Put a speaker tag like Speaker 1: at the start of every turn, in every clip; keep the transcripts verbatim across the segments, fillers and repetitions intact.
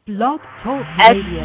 Speaker 1: Blog Talk
Speaker 2: As-
Speaker 1: Radio.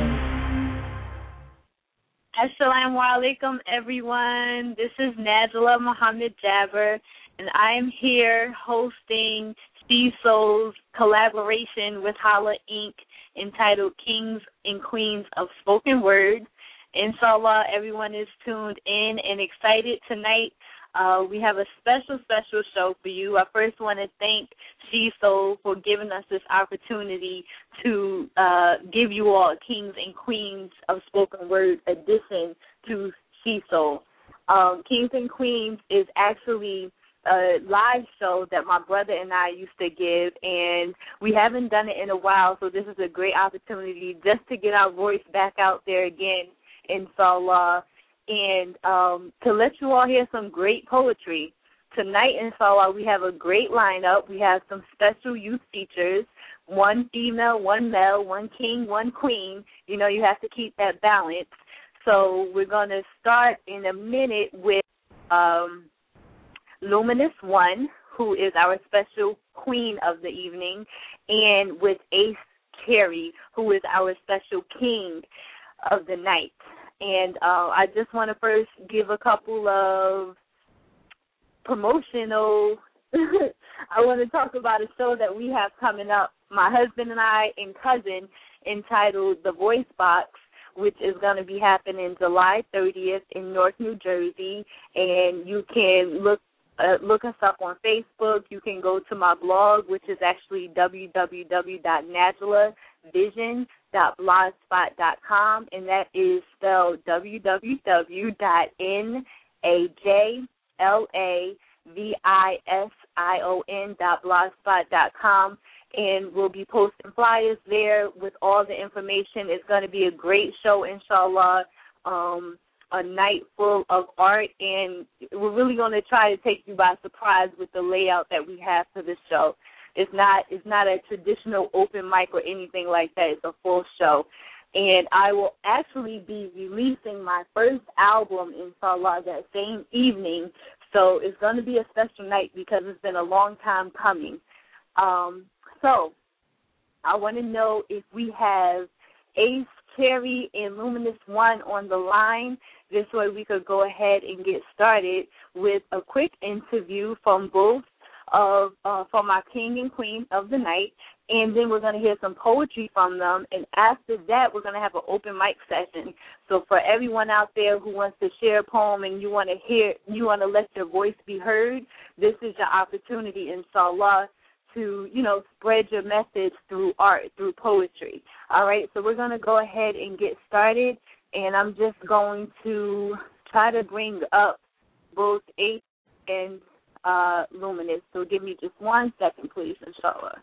Speaker 2: Assalamu alaikum, everyone. This is Najla Muhammad Jabber, and I am here hosting Steve Soul's collaboration with Holla Incorporated entitled Kings and Queens of Spoken Word. Inshallah, everyone is tuned in and excited tonight. Uh, we have a special, special show for you. I first want to thank She Soul for giving us this opportunity to uh, give you all a Kings and Queens of Spoken Word edition to She Soul. Um, Kings and Queens is actually a live show that my brother and I used to give, and we haven't done it in a while, so this is a great opportunity just to get our voice back out there again, inshallah, and um, to let you all hear some great poetry. Tonight, inshallah, we have a great lineup. We have some special youth features, one female, one male, one king, one queen. You know, you have to keep that balance. So we're going to start in a minute with um, Luminous One, who is our special queen of the evening, and with Ace Cherry, who is our special king of the night. And uh, I just want to first give a couple of promotional, I want to talk about a show that we have coming up, my husband and I and cousin, entitled The Voice Box, which is going to be happening July thirtieth in Newark, New Jersey. And you can look uh, look us up on Facebook. You can go to my blog, which is actually w w w dot najla vision dot blogspot dot com, and that is spelled w w w dot najla vision dot blogspot dot com, and we'll be posting flyers there with all the information. It's going to be a great show, inshallah, um, a night full of art, and we're really going to try to take you by surprise with the layout that we have for this show. It's not it's not a traditional open mic or anything like that. It's a full show. And I will actually be releasing my first album, inshallah, that same evening. So it's going to be a special night because it's been a long time coming. Um, so I want to know if we have Ace Cherry and Luminous One on the line. This way we could go ahead and get started with a quick interview from both of uh, from our king and queen of the night, and then we're going to hear some poetry from them, and after that we're going to have an open mic session. So for everyone out there who wants to share a poem and you want to hear, you want to let your voice be heard, this is your opportunity, inshallah, to, you know, spread your message through art, through poetry. All right, so we're going to go ahead and get started, and I'm just going to try to bring up both Ace and uh, Luminous. So give me just one second, please, inshallah.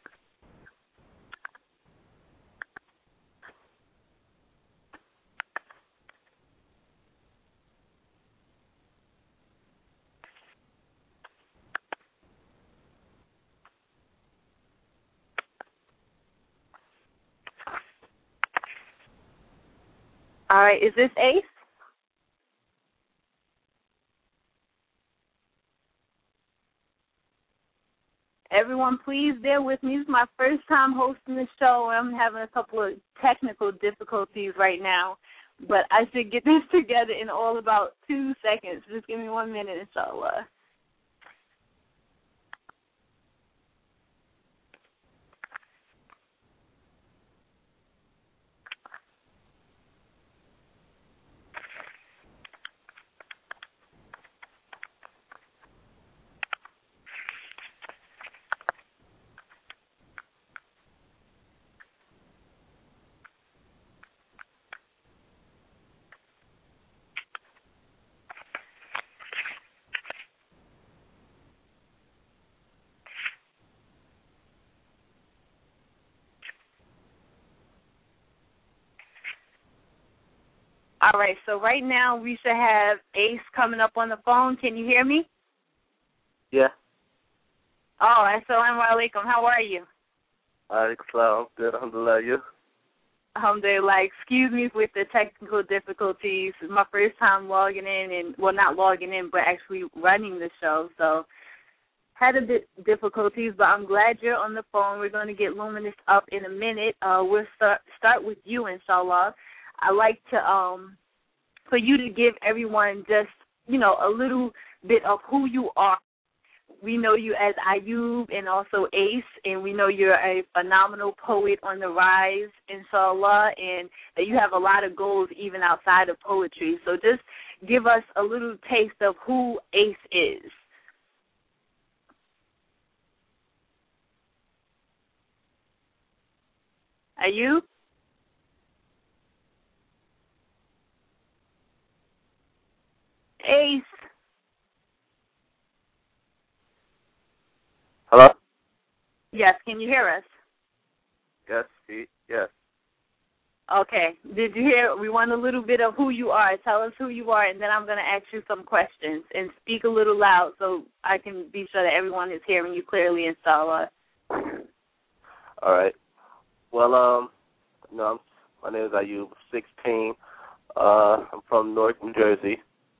Speaker 2: All right, is this Ace? Everyone, please bear with me. This is my first time hosting the show. I'm having a couple of technical difficulties right now, but I should get this together in all about two seconds. Just give me one minute, inshallah. All right, so right now we should have Ace coming up on the phone. Can you hear me?
Speaker 3: Yeah.
Speaker 2: Oh, assalamu alaikum. How are you?
Speaker 3: Alaikum salam. Good, alhamdulillah. You?
Speaker 2: Alhamdulillah. Excuse me with the technical difficulties. It's my first time logging in, and well, not logging in, but actually running the show. So had a bit difficulties, but I'm glad you're on the phone. We're going to get Luminous up in a minute. Uh, we'll start start with you, inshallah. I like to um for you to give everyone just, you know, a little bit of who you are. We know you as Ayub and also Ace, and we know you're a phenomenal poet on the rise, inshallah, and that you have a lot of goals even outside of poetry. So just give us a little taste of who Ace is. Ayub? Ace?
Speaker 3: Hello?
Speaker 2: Yes, can you hear us?
Speaker 3: Yes, Pete. Yes.
Speaker 2: Okay. Did you hear? We want a little bit of who you are. Tell us who you are, and then I'm going to ask you some questions. And speak a little loud so I can be sure that everyone is hearing you clearly, inshallah.
Speaker 3: All right. Well, um, you know, I'm, my name is Ayub, sixteen. Uh, I'm from Newark, New Jersey.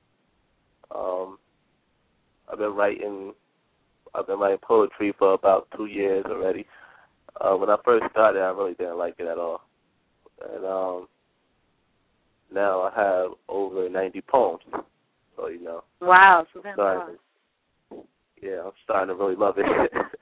Speaker 3: Um, I've been writing, I've been writing poetry for about two years already. Uh, when I first started, I really didn't like it at all, and um, now I have over ninety poems. So you know.
Speaker 2: Wow, so
Speaker 3: I'm
Speaker 2: that's
Speaker 3: starting to, yeah, I'm starting to really love it.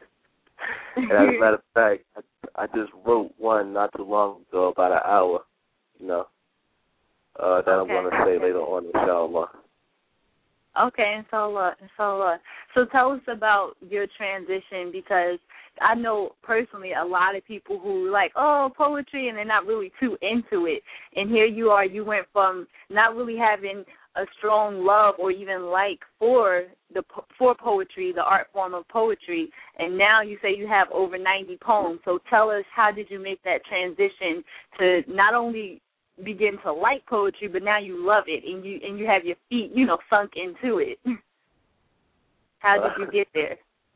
Speaker 3: And as a matter of fact, I, I just wrote one not too long ago, about an hour. You know, uh, that okay, I'm going to say
Speaker 2: okay.
Speaker 3: later on, inshallah.
Speaker 2: Okay, inshallah, inshallah. So tell us about your transition, because I know personally a lot of people who like, oh, poetry, and they're not really too into it. And here you are, you went from not really having a strong love or even like for the for poetry, the art form of poetry, and now you say you have over ninety poems. So tell us, how did you make that transition to not only begin to like poetry, but now you love it and you and you have your feet, you know, sunk into it? How did you get there?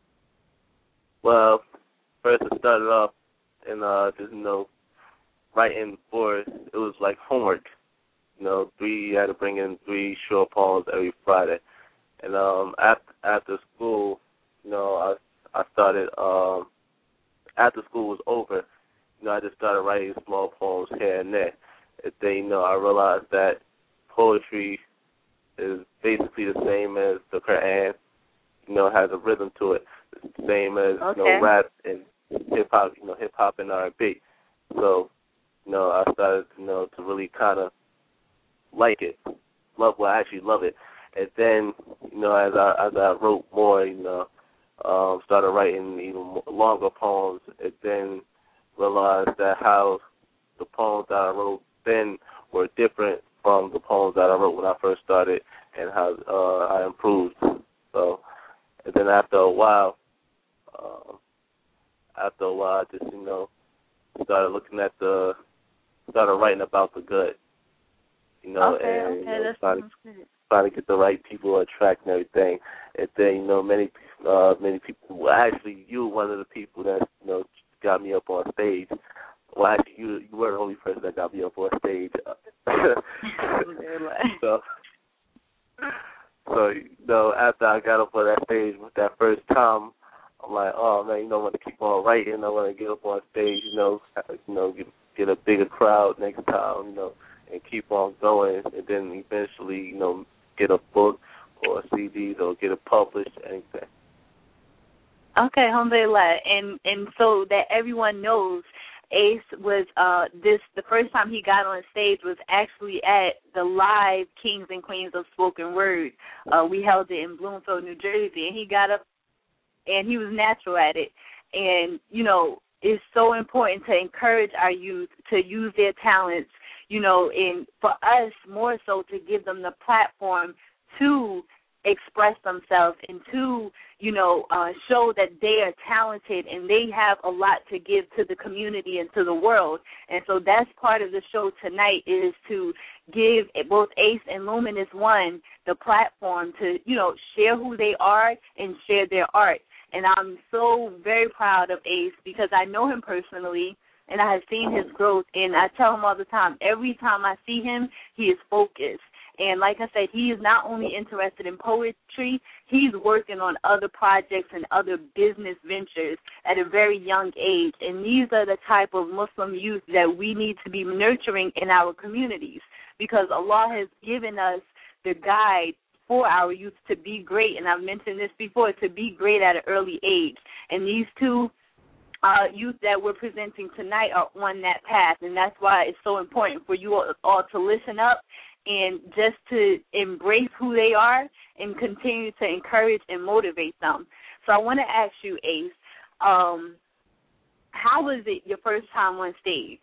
Speaker 3: Well, first I started off and uh, just, you know, writing for, it was like homework. You know, three, you had to bring in three short poems every Friday. And um, after, after school, you know, I I started, um, after school was over, you know, I just started writing small poems here and there. And then, you know, I realized that poetry is basically the same as the Quran. You know, it has a rhythm to it. It's the same as,
Speaker 2: okay.
Speaker 3: you know, rap and hip-hop, you know, hip-hop and R and B. So, you know, I started, you know, to really kind of like it, love, well, I actually love it. And then, you know, as I as I wrote more, you know, um, started writing even more, longer poems, and then realized that how the poems that I wrote then were different from the poems that I wrote when I first started, and how uh, I improved. So, and then after a while, um, after a while, I just, you know, started looking at the, started writing about the good. You know,
Speaker 2: okay,
Speaker 3: and
Speaker 2: okay,
Speaker 3: you know,
Speaker 2: that's
Speaker 3: trying, to, trying to get the right people to attract and everything. And then, you know, many uh, many people, well, actually, you were one of the people that, you know, got me up on stage. Well, actually, you, you were the only person that got me up on stage. so, so, you know, after I got up on that stage with that first time, I'm like, oh, man, you know, I want to keep on writing. I want to get up on stage, you know, you know, get, get a bigger crowd next time, you know, and keep on going, and then eventually, you know, get a book or C Ds or get it published, anything.
Speaker 2: Okay, alhamdulillah. And and so that everyone knows, Ace was uh this the first time he got on stage was actually at the live Kings and Queens of Spoken Word. Uh, we held it in Bloomfield, New Jersey, and he got up and he was natural at it. And you know, it's so important to encourage our youth to use their talents, you know, and for us more so to give them the platform to express themselves and to, you know, uh, show that they are talented and they have a lot to give to the community and to the world. And so that's part of the show tonight, is to give both Ace and Luminous One the platform to, you know, share who they are and share their art. And I'm so very proud of Ace because I know him personally. and I have seen his growth. And I tell him all the time, every time I see him, he is focused. And like I said, he is not only interested in poetry, he's working on other projects and other business ventures at a very young age. And these are the type of Muslim youth that we need to be nurturing in our communities, because Allah has given us the guide for our youth to be great. And I've mentioned this before, to be great at an early age. And these two uh, youth that we're presenting tonight are on that path. And that's why it's so important for you all to listen up and just to embrace who they are and continue to encourage and motivate them. So I want to ask you, Ace, um, how was it your first time on stage?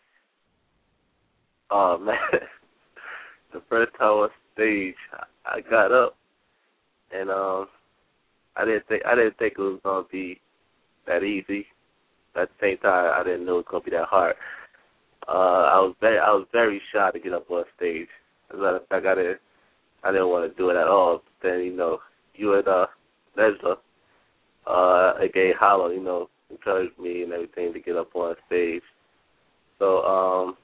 Speaker 3: Oh, man. The first time on stage, I got up, and um, I didn't think I didn't think it was gonna be that easy. At the same time, I didn't know it was gonna be that hard. Uh, I was very I was very shy to get up on stage. As a matter of fact, I didn't I didn't want to do it at all. But then, you know, you and uh, Nejla, uh, aka Hollow, you know, encouraged me and everything to get up on stage. So um.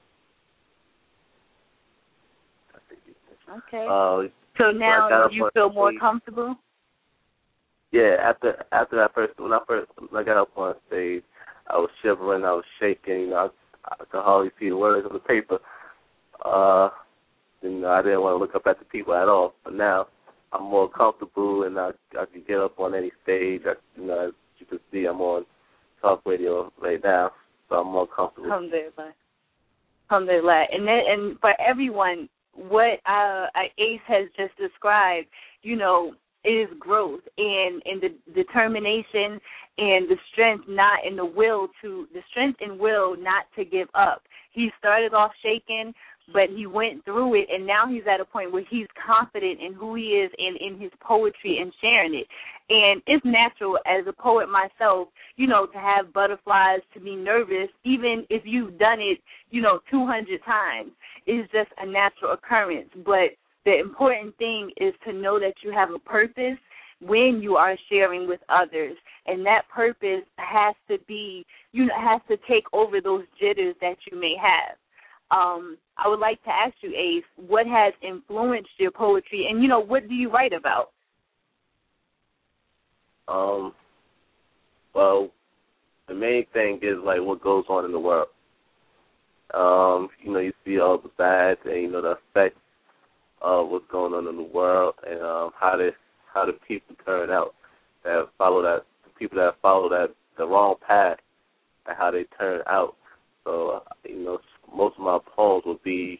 Speaker 2: Okay.
Speaker 3: Uh,
Speaker 2: so now
Speaker 3: so
Speaker 2: you feel more comfortable?
Speaker 3: Yeah, after after that first when I first when I got up on stage, I was shivering, I was shaking, you know, I, I could hardly see the words on the paper. Uh, and I didn't want to look up at the people at all. But now I'm more comfortable, and I I can get up on any stage. I, you know, as you can see, I'm on talk radio right now, so I'm more comfortable.
Speaker 2: Alhamdulillah. Alhamdulillah. And then, and for everyone, what uh, Ace has just described, you know, is growth and, and the determination and the strength not in the will to, the strength and will not to give up. He started off shaking, but he went through it, and now he's at a point where he's confident in who he is and in his poetry and sharing it. And it's natural as a poet myself, you know, to have butterflies, to be nervous, even if you've done it, you know, two hundred times. It's just a natural occurrence. But the important thing is to know that you have a purpose when you are sharing with others, and that purpose has to be, you know, has to take over those jitters that you may have. Um, I would like to ask you, Ace, what has influenced your poetry, and, you know, what do you write about?
Speaker 3: Um, well, the main thing is, like, what goes on in the world. Um, you know, you see all the bad and, you know, the effects of what's going on in the world, and um, how the how the people turn out that follow that, the people that follow that the wrong path, and how they turn out. So, uh, you know, most of my poems would be,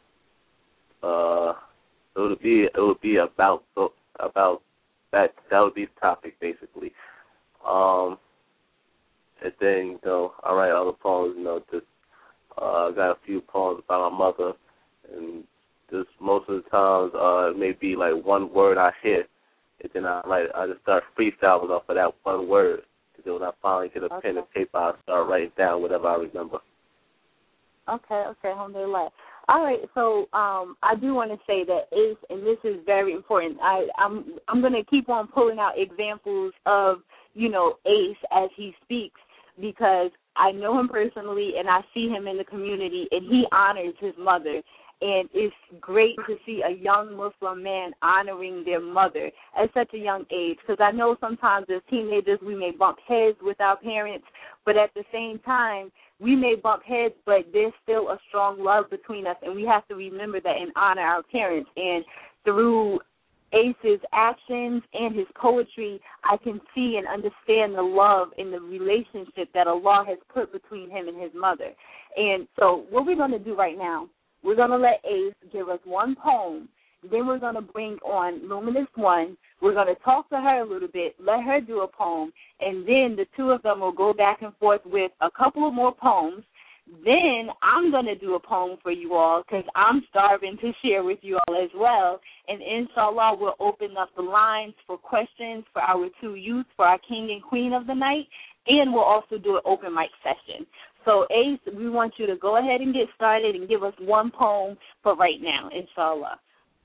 Speaker 3: uh, it would be it would be about about that. That would be the topic basically. Um, and then, you know, I write other poems. You know, just uh, I got a few poems about my mother, and just most of the times uh, it may be like one word I hit, and then I like I just start freestyling off of that one word. And then when I finally get a
Speaker 2: okay.
Speaker 3: pen and paper, I start writing down whatever I remember.
Speaker 2: Okay, okay, alhamdulillah. All right, so um, I do want to say that Ace, and this is very important, I, I'm I'm going to keep on pulling out examples of, you know, Ace as he speaks, because I know him personally and I see him in the community, and he honors his mother. And it's great to see a young Muslim man honoring their mother at such a young age, because I know sometimes as teenagers we may bump heads with our parents, but at the same time, we may bump heads, but there's still a strong love between us, and we have to remember that and honor our parents. And through Ace's actions and his poetry, I can see and understand the love and the relationship that Allah has put between him and his mother. And so what we're going to do right now, we're going to let Ace give us one poem. Then we're going to bring on Luminous One. We're going to talk to her a little bit, let her do a poem, and then the two of them will go back and forth with a couple of more poems. Then I'm going to do a poem for you all, because I'm starving to share with you all as well. And inshallah, we'll open up the lines for questions for our two youth, for our king and queen of the night, and we'll also do an open mic session. So, Ace, we want you to go ahead and get started and give us one poem for right now, inshallah.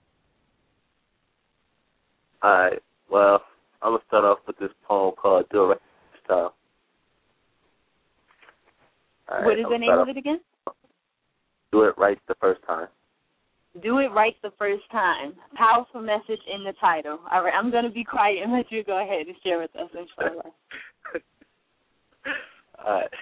Speaker 3: All right. Well, I'm going to start off with this poem called Do It Right This Time. Right,
Speaker 2: what is the name of it again?
Speaker 3: Do It Right the First Time.
Speaker 2: Do It Right the First Time. Powerful message in the title. All right, I'm going to be quiet and let you go ahead and share with us, inshallah.
Speaker 3: All right.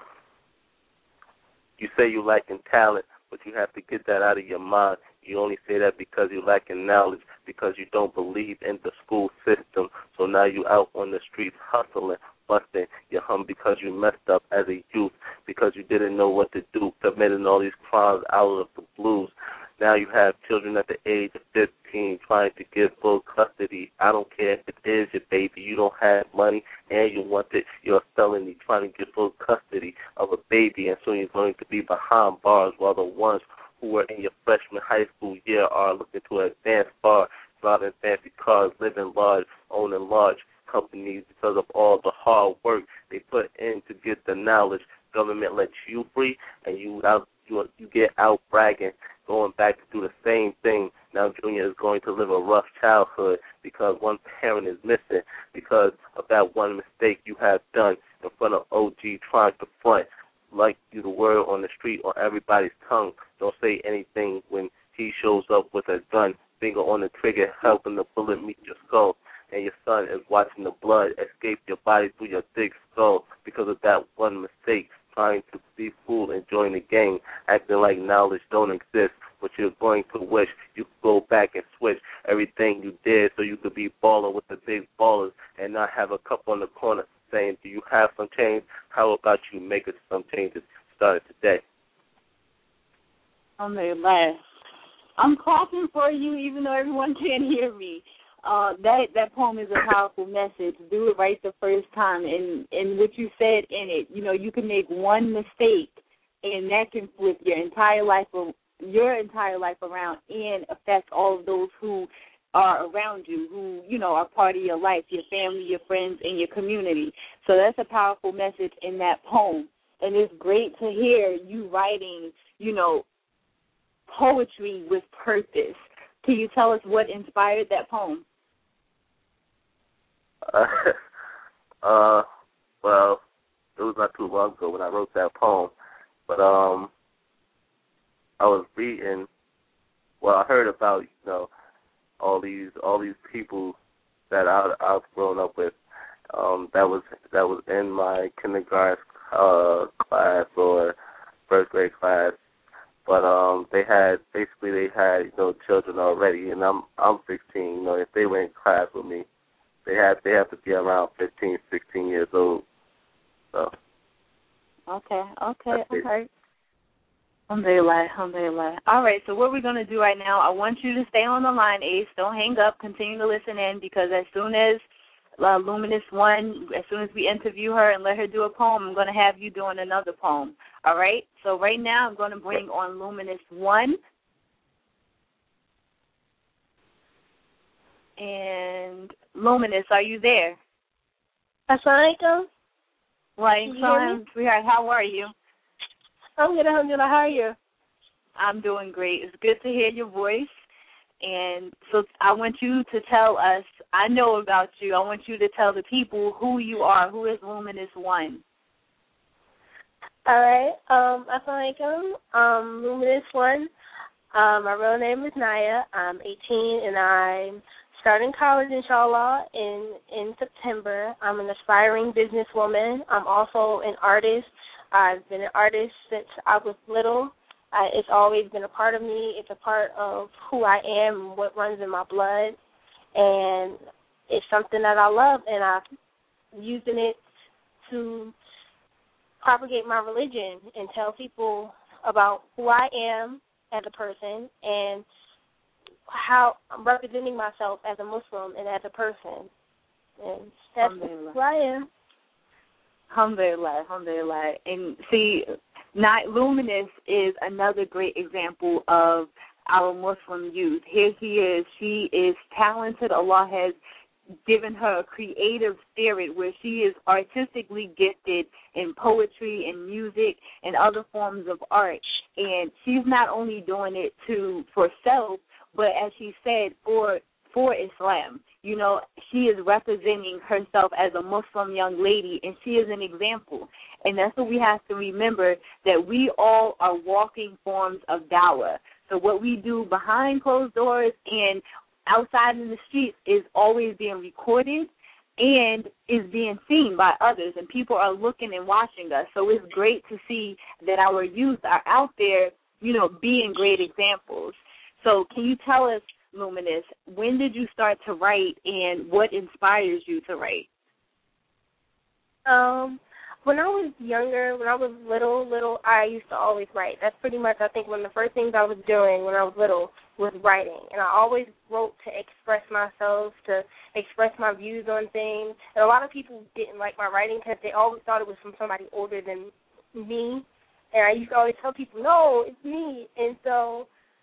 Speaker 3: You say you lacking talent, but you have to get that out of your mind. You only say that because you lacking knowledge, because you don't believe in the school system. So now you out on the streets hustling, busting. You're hung because you messed up as a youth, because you didn't know what to do, committing all these crimes out of the blues. Now you have children at the age of fifteen trying to get full custody. I don't care if it is your baby. You don't have money and you want it. You're a felony trying to get full custody of a baby, and soon you're going to be behind bars, while the ones who are in your freshman high school year are looking to advance far, driving fancy cars, living large, owning large companies because of all the hard work they put in to get the knowledge. Government lets you free, and you out you, you get out bragging, going back to do the same thing. Now Junior is going to live a rough childhood because one parent is missing, because of that one mistake you have done in front of O G trying to front. Like you the word on the street on everybody's tongue. Don't say anything when he shows up with a gun, finger on the trigger, helping the bullet meet your skull. And your son is watching the blood escape your body through your thick skull because of that one mistake, trying to be fool and join the gang, acting like knowledge don't exist, but you're going to wish you could go back and switch everything you did so you could be balling with the big ballers and not have a cup on the corner saying, do you have some change? How about you make us some changes starting today?
Speaker 2: I'm very last. I'm clapping for you even though everyone can't hear me. Uh, that that poem is a powerful message. Do it right the first time. And, and what you said in it, you know, you can make one mistake and that can flip your entire life your entire life around and affect all of those who are around you, who, you know, are part of your life, your family, your friends, and your community. So that's a powerful message in that poem. And it's great to hear you writing, you know, poetry with purpose. Can you tell us what inspired that poem?
Speaker 3: Uh, uh, well, it was not too long ago when I wrote that poem, but um, I was reading. Well, I heard about you know all these all these people that I, I've grown up with. Um, that was that was in my kindergarten uh, class or first grade class. But um, they had basically they had you know children already, and I'm I'm sixteen. You know, if they were in class with me, they had they have to be around fifteen, sixteen years old. So.
Speaker 2: Okay. Okay. Okay. Alhamdulillah. Alhamdulillah. All right. So what we're gonna do right now, I want you to stay on the line, Ace. Don't hang up. Continue to listen in because as soon as uh, Luminous One, as soon as we interview her and let her do a poem, I'm gonna have you doing another poem. All right, so right now I'm going to bring on Luminous One. And Luminous, are you there?
Speaker 1: Assalamu alaikum.
Speaker 2: Walaikum salam, sweetheart. How are you?
Speaker 1: I'm good, alhamdulillah. How are you?
Speaker 2: I'm doing great. It's good to hear your voice. And so I want you to tell us, I know about you, I want you to tell the people who you are. Who is Luminous One?
Speaker 1: All right. Um, Assalamu alaikum. Um, Luminous One. Um, my real name is Naya. I'm eighteen, and I'm starting college, inshallah, in, in September. I'm an aspiring businesswoman. I'm also an artist. I've been an artist since I was little. I, it's always been a part of me. It's a part of who I am and what runs in my blood. And it's something that I love, and I'm using it to propagate my religion and tell people about who I am as a person and how I'm representing myself as a Muslim and as a person. And that's who I am.
Speaker 2: Alhamdulillah, alhamdulillah. And see, not Luminous is another great example of our Muslim youth. Here she is. She is talented. Allah has given her a creative spirit where she is artistically gifted in poetry and music and other forms of art. And she's not only doing it to for self, but as she said, for for Islam. you know, she is representing herself as a Muslim young lady, and she is an example. And that's what we have to remember, that we all are walking forms of dawah. So what we do behind closed doors and outside in the streets is always being recorded and is being seen by others, and people are looking and watching us. So it's great to see that our youth are out there, you know, being great examples. So can you tell us, Luminous, when did you start to write, and what inspires you to write?
Speaker 1: Um, when I was younger, when I was little, little, I used to always write. That's pretty much, I think, one of the first things I was doing when I was little was writing. And I always wrote to express myself, to express my views on things. And a lot of people didn't like my writing because they always thought it was from somebody older than me. And I used to always tell people, no, it's me. And so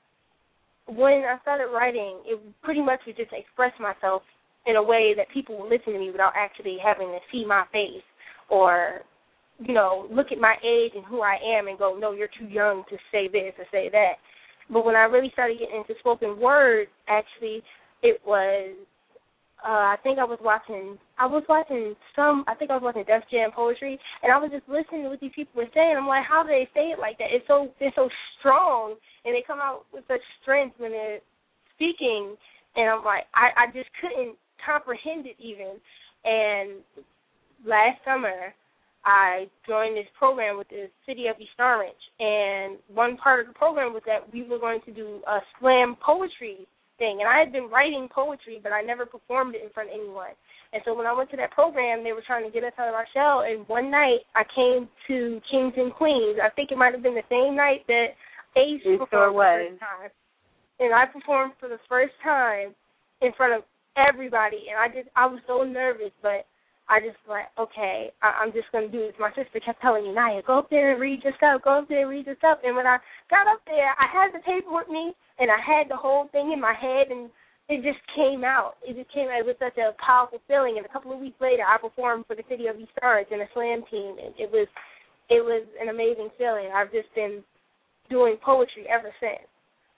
Speaker 1: when I started writing, it pretty much was just to express myself in a way that people would listen to me without actually having to see my face or, you know, look at my age and who I am and go, no, you're too young to say this or say that. But when I really started getting into spoken word, actually, it was, uh, I think I was watching, I was watching some, I think I was watching Def Jam Poetry, and I was just listening to what these people were saying. I'm like, how do they say it like that? It's so, they're so strong, and they come out with such strength when they're speaking, and I'm like, I, I just couldn't comprehend it even. And last summer, I joined this program with the city of East Orange, and one part of the program was that we were going to do a slam poetry thing. And I had been writing poetry, but I never performed it in front of anyone. And so when I went to that program, they were trying to get us out of our shell, and one night I came to Kings and Queens. I think it might have been the same night that Ace
Speaker 2: it
Speaker 1: performed
Speaker 2: sure
Speaker 1: for the first time. And I performed for the first time in front of everybody, and I just I was so nervous, but I just like, okay, I, I'm just going to do this. My sister kept telling me, Naya, go up there and read your stuff, go up there and read your stuff. And when I got up there, I had the paper with me, and I had the whole thing in my head, and it just came out. It just came out with such a powerful feeling. And a couple of weeks later, I performed for the city of East Orange in a slam team, and it was, it was an amazing feeling. I've just been doing poetry ever since.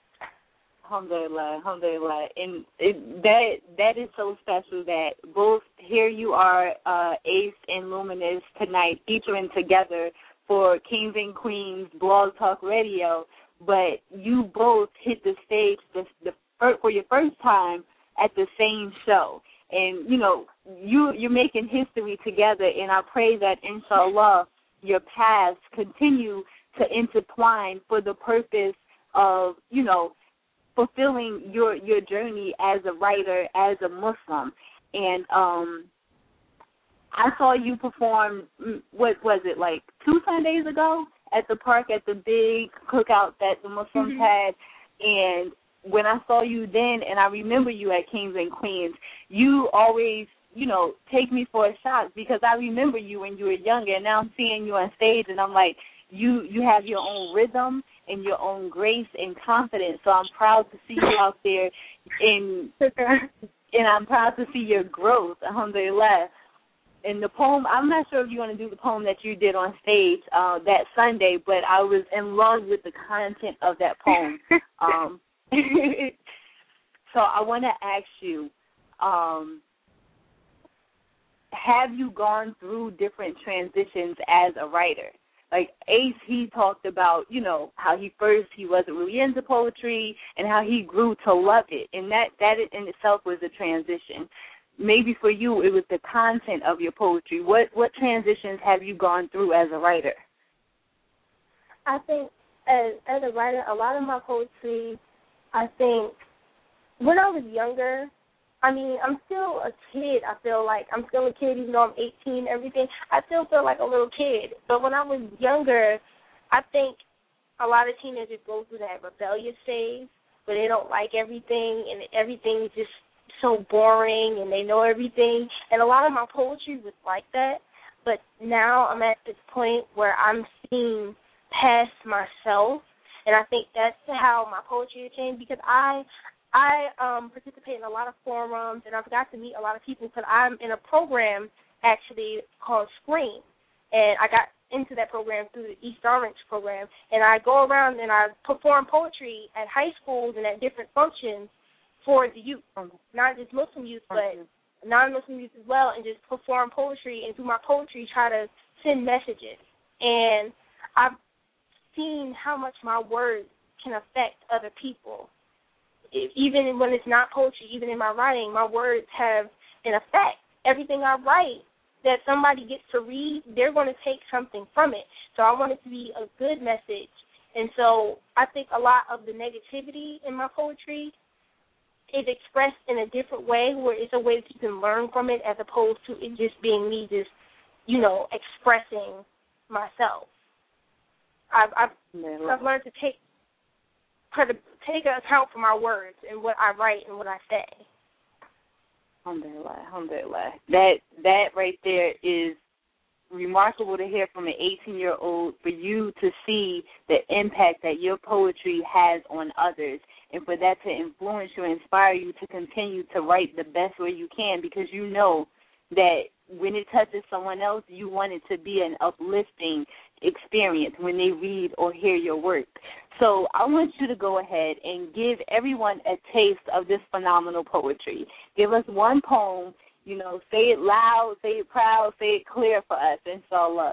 Speaker 2: Alhamdulillah, alhamdulillah. And it, that that is so special that both here you are, uh, Ace and Luminous, tonight featuring together for Kings and Queens Blog Talk Radio, but you both hit the stage the, the, for your first time at the same show. And, you know, you, you're making history together, and I pray that, inshallah, your paths continue to intertwine for the purpose of, you know, fulfilling your, your journey as a writer, as a Muslim. And um, I saw you perform, what was it, like two Sundays ago at the park at the big cookout that the Muslims
Speaker 1: mm-hmm.
Speaker 2: had. And when I saw you then, and I remember you at Kings and Queens, you always, you know, take me for a shock because I remember you when you were younger, and now I'm seeing you on stage, and I'm like, you you have your own rhythm and your own grace and confidence. So I'm proud to see you out there, in, and I'm proud to see your growth, alhamdulillah. And the poem, I'm not sure if you want to do the poem that you did on stage uh, that Sunday, but I was in love with the content of that poem. um, so I want to ask you, um, have you gone through different transitions as a writer? Like Ace, he talked about, you know, how he first, he wasn't really into poetry and how he grew to love it. And that, that in itself was a transition. Maybe for you, it was the content of your poetry. What what transitions have you gone through as a writer?
Speaker 1: I think as, as a writer, a lot of my poetry, I think when I was younger, I mean, I'm still a kid, I feel like. I'm still a kid even though I'm eighteen and everything. I still feel like a little kid. But when I was younger, I think a lot of teenagers go through that rebellious phase where they don't like everything and everything is just so boring and they know everything. And a lot of my poetry was like that. But now I'm at this point where I'm seeing past myself. And I think that's how my poetry has changed because I... I um, participate in a lot of forums, and I've got to meet a lot of people because I'm in a program actually called Scream, and I got into that program through the East Orange program, and I go around and I perform poetry at high schools and at different functions, for the youth, not just Muslim youth, but non-Muslim youth as well, and just perform poetry and through my poetry try to send messages. And I've seen how much my words can affect other people. If, even when it's not poetry, even in my writing, my words have an effect. Everything I write that somebody gets to read, they're going to take something from it. So I want it to be a good message. And so I think a lot of the negativity in my poetry is expressed in a different way, where it's a way that you can learn from it as opposed to it just being me just, you know, expressing myself. I've I've, I've learned to take to take account for my words and what I write and what I say.
Speaker 2: Alhamdulillah, alhamdulillah. That that right there is remarkable to hear from an eighteen-year-old, for you to see the impact that your poetry has on others, and for that to influence you and inspire you to continue to write the best way you can, because you know that when it touches someone else, you want it to be an uplifting experience when they read or hear your work. So I want you to go ahead and give everyone a taste of this phenomenal poetry. Give us one poem, you know, say it loud, say it proud, say it clear for us, inshallah.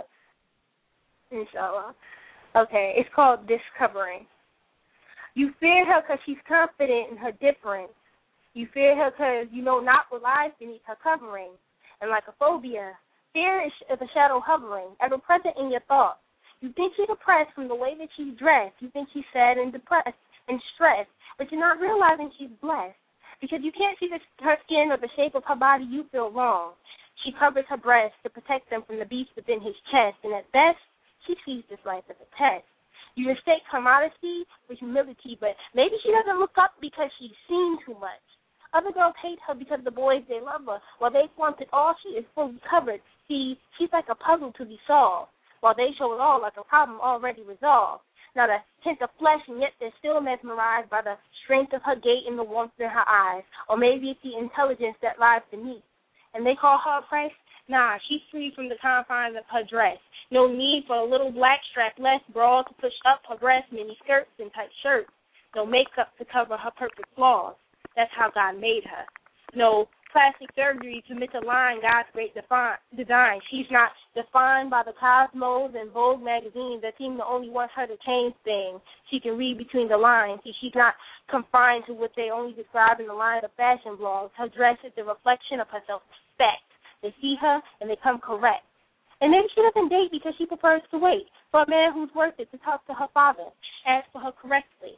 Speaker 1: Inshallah. Okay, it's called Discovering. You fear her because she's confident in her difference. You fear her because you know not what lies beneath her covering. And like a phobia, fear is a shadow hovering, ever present in your thoughts. You think she's oppressed from the way that she's dressed. You think she's sad and depressed and stressed, but you're not realizing she's blessed. Because you can't see the, her skin or the shape of her body, you feel wrong. She covers her breasts to protect them from the beast within his chest, and at best, she sees this life as a test. You mistake her modesty with humility, but maybe she doesn't look up because she's seen too much. Other girls hate her because the boys, they love her. While they flaunt it all, she is fully covered. See, she's like a puzzle to be solved, while they show it all like a problem already resolved. Not a hint of flesh, and yet they're still mesmerized by the strength of her gait and the warmth in her eyes. Or maybe it's the intelligence that lies beneath. And they call her oppressed? Nah, she's free from the confines of her dress. No need for a little black strap, less broad to push up her breast, mini skirts and tight shirts. No makeup to cover her perfect flaws. That's how God made her. No plastic surgery to misalign God's great defi- design. She's not defined by the Cosmos and Vogue magazines that seem to only want her to change things. She can read between the lines. See, she's not confined to what they only describe in the line of fashion blogs. Her dress is the reflection of her self-respect. They see her and they come correct. And maybe she doesn't date because she prefers to wait for a man who's worth it to talk to her father, ask for her correctly.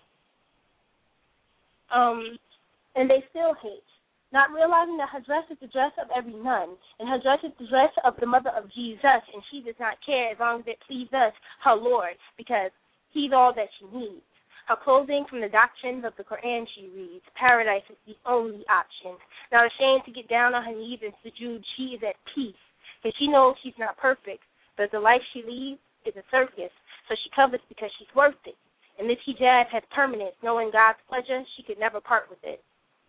Speaker 1: Um... And they still hate, not realizing that her dress is the dress of every nun, and her dress is the dress of the mother of Jesus, and she does not care as long as it pleases us, her Lord, because he's all that she needs. Her clothing from the doctrines of the Quran she reads. Paradise is the only option. Not ashamed to get down on her knees and sujood, she is at peace, because she knows she's not perfect, but the life she leads is a circus, so she covers because she's worth it. And this hijab has permanence, knowing God's pleasure, she could never part with it.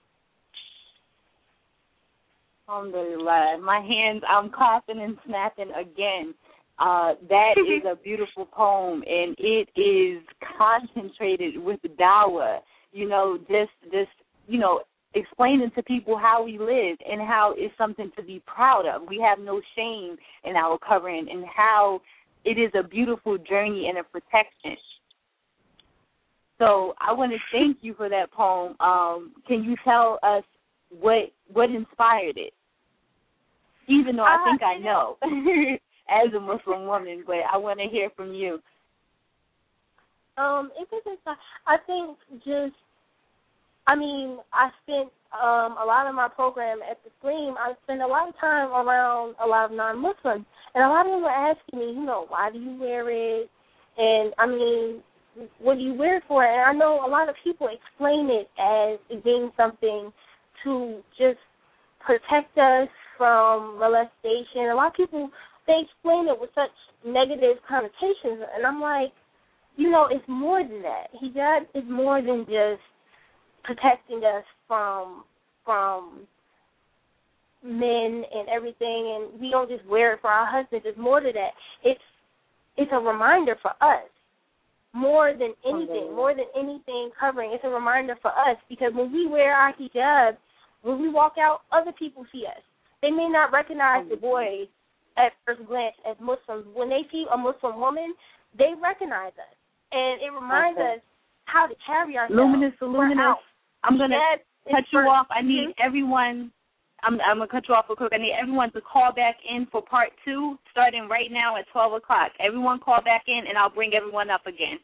Speaker 2: Alhamdulillah. My hands, I'm clapping and snapping again. Uh, that is a beautiful poem, and it is concentrated with dawah, you know, just, just, you know, explaining to people how we live and how it's something to be proud of. We have no shame in our covering, and how it is a beautiful journey and a protection. So I want to thank you for that poem. Um, can you tell us what what inspired it? Even though I uh, think I know as a Muslim woman, but I want to hear from you.
Speaker 1: Um, it was, I think just, I mean, I spent um, a lot of my program at the Stream, I spent a lot of time around a lot of non-Muslims, and a lot of them were asking me, you know, why do you wear it? And, I mean, what do you wear it for? And I know a lot of people explain it as it being something to just protect us from molestation. A lot of people, they explain it with such negative connotations, and I'm like, you know, it's more than that. Hijab is more than just protecting us from from men and everything, and we don't just wear it for our husbands. It's more to that. It's it's a reminder for us more than anything, more than anything covering. It's a reminder for us because when we wear our hijab, when we walk out, other people see us. They may not recognize the boys at first glance as Muslims. When they see a Muslim woman, they recognize us. And it reminds okay. us how to carry ourselves.
Speaker 2: Luminous, Luminous, I'm going to
Speaker 1: yes,
Speaker 2: cut you
Speaker 1: first.
Speaker 2: off. I need
Speaker 1: mm-hmm.
Speaker 2: everyone, I'm, I'm going to cut you off real quick. I need everyone to call back in for part two, starting right now at twelve o'clock. Everyone call back in, and I'll bring everyone up again.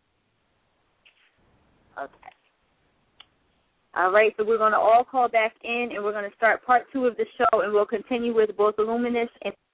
Speaker 2: Okay. All right, so we're going to all call back in, and we're going to start part two of the show, and we'll continue with both Luminous and